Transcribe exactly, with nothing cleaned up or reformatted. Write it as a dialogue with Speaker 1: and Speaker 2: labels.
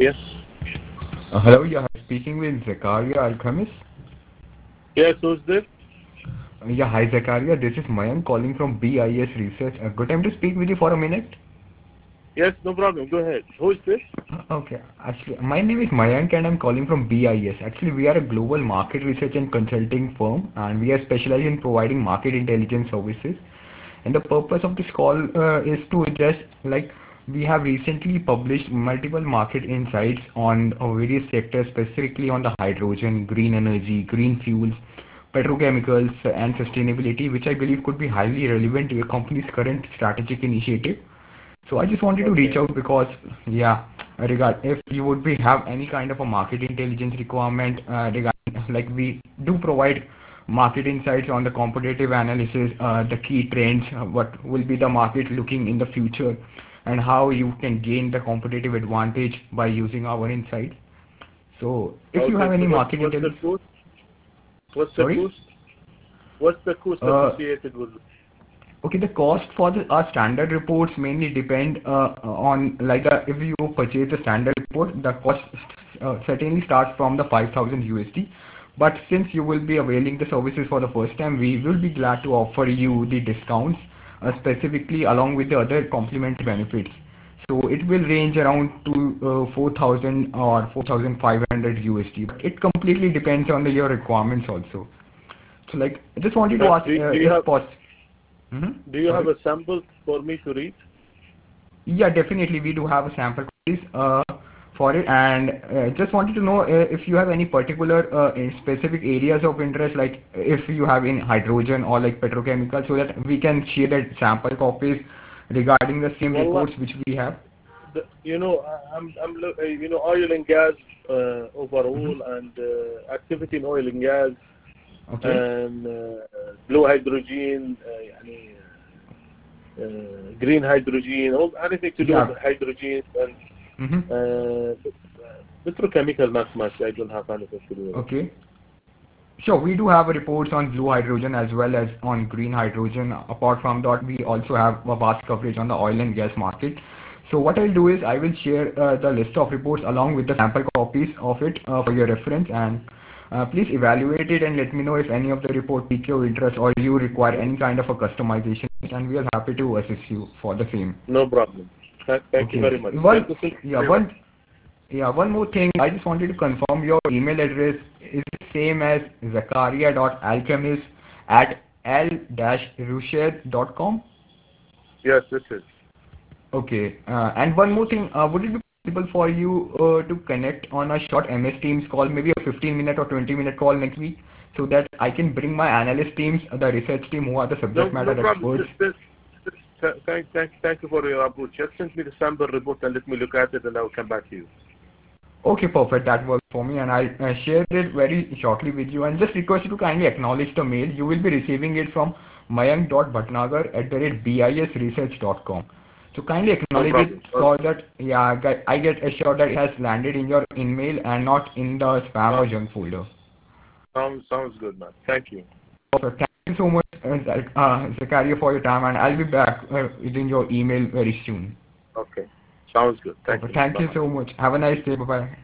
Speaker 1: Yes.
Speaker 2: Uh, hello, you're speaking with Zakaria Alkhamis.
Speaker 1: Yes, who's this?
Speaker 2: Uh, yeah, hi Zakaria, this is Mayank calling from B I S Research. A good time to speak with you for a minute.
Speaker 1: Yes, no problem. Go ahead. Who is this?
Speaker 2: Uh, Okay, actually, my name is Mayank and I'm calling from B I S. Actually, we are a global market research and consulting firm and we are specialized in providing market intelligence services. And the purpose of this call uh, is to just like we have recently published multiple market insights on uh, various sectors, specifically on the hydrogen, green energy, green fuels, petrochemicals, and sustainability, which I believe could be highly relevant to your company's current strategic initiative. So I just wanted to reach
Speaker 1: Okay.
Speaker 2: out because, yeah, regard if you would be have any kind of a market intelligence requirement uh, regarding like we do provide market insights on the competitive analysis, uh, the key trends, uh, what will be the market looking in the future, and how you can gain the competitive advantage by using our insights. So if you
Speaker 1: Okay.
Speaker 2: have
Speaker 1: So
Speaker 2: any
Speaker 1: what's
Speaker 2: market
Speaker 1: what's the
Speaker 2: intelligence,
Speaker 1: cost? What's the
Speaker 2: sorry.
Speaker 1: cost? What's the cost
Speaker 2: Uh,
Speaker 1: associated with?
Speaker 2: Okay, the cost for the our standard reports mainly depend uh, on like uh, if you purchase the standard report, the cost uh, certainly starts from the five thousand U S D. But since you will be availing the services for the first time, we will be glad to offer you the discounts uh, specifically along with the other complementary benefits. So it will range around to uh, four thousand or four thousand five hundred U S D. But it completely depends on the, your requirements also. So like I just wanted to
Speaker 1: Uh,
Speaker 2: ask
Speaker 1: do
Speaker 2: uh,
Speaker 1: do you
Speaker 2: if
Speaker 1: have
Speaker 2: possible. Hmm.
Speaker 1: do you have
Speaker 2: Sorry.
Speaker 1: a sample for me to read?
Speaker 2: Yeah, definitely. We do have a sample copies uh, for it, and uh, just wanted to know uh, if you have any particular uh, in specific areas of interest, like if you have in hydrogen or like petrochemical, so that we can share that sample copies regarding the same
Speaker 1: Wallah,
Speaker 2: reports which we have.
Speaker 1: the, you know, I- I'm I'm lo- uh, you know oil and gas uh,
Speaker 2: Hmm.
Speaker 1: overall and uh, activity in oil and gas
Speaker 2: Okay.
Speaker 1: and uh, blue hydrogen, uh, يعني, uh, green hydrogen, all anything to do with
Speaker 2: Yeah.
Speaker 1: hydrogen and
Speaker 2: Hmm.
Speaker 1: uh, petrochemical, not much. I don't have anything to do with it.
Speaker 2: Okay. Sure, we do have reports on blue hydrogen as well as on green hydrogen. Apart from that, we also have a vast coverage on the oil and gas market. So what I'll do is I will share uh, the list of reports along with the sample copies of it uh, for your reference, and uh, please evaluate it and let me know if any of the report pique your interest or you require any kind of a customization, and we are happy to assist you for the same.
Speaker 1: No problem. Thank, thank you
Speaker 2: Okay.
Speaker 1: very much.
Speaker 2: One,
Speaker 1: Thank you so
Speaker 2: yeah,
Speaker 1: very much.
Speaker 2: one yeah, one more thing. I just wanted to confirm your email address is the same as zakaria.alchemist at l-rushed dot com.
Speaker 1: Yes, this is.
Speaker 2: Okay. Uh, and one more thing. Uh, would it be possible for you uh, to connect on a short M S Teams call, maybe a fifteen minute or twenty minute call next week, so that I can bring my analyst teams, the research team who are the
Speaker 1: No,
Speaker 2: subject
Speaker 1: no
Speaker 2: matter
Speaker 1: problem.
Speaker 2: experts.
Speaker 1: Th- th- th- Thank, thank, thank you for your approach. Just send me the sample report and let me look at it and I will come back to you.
Speaker 2: Okay, perfect. That works for me, and I'll uh, share it very shortly with you. And just request you to kindly acknowledge the mail. You will be receiving it from mayank.bhatnagar at the rate bisresearch.com. So kindly
Speaker 1: No
Speaker 2: acknowledge it
Speaker 1: problem. Uh,
Speaker 2: so that yeah, I get, I get assured that it has landed in your email and not in the spam
Speaker 1: uh,
Speaker 2: or junk folder.
Speaker 1: sounds, sounds good, man. Thank you.
Speaker 2: Perfect. Thank you so much, uh, Zak- uh, Zakaria, for your time, and I'll be back uh, within your email very soon.
Speaker 1: Okay. Sounds good. Thank
Speaker 2: Perfect.
Speaker 1: you, man.
Speaker 2: Thank you
Speaker 1: Bye-bye.
Speaker 2: so much. Have a nice day. Bye bye.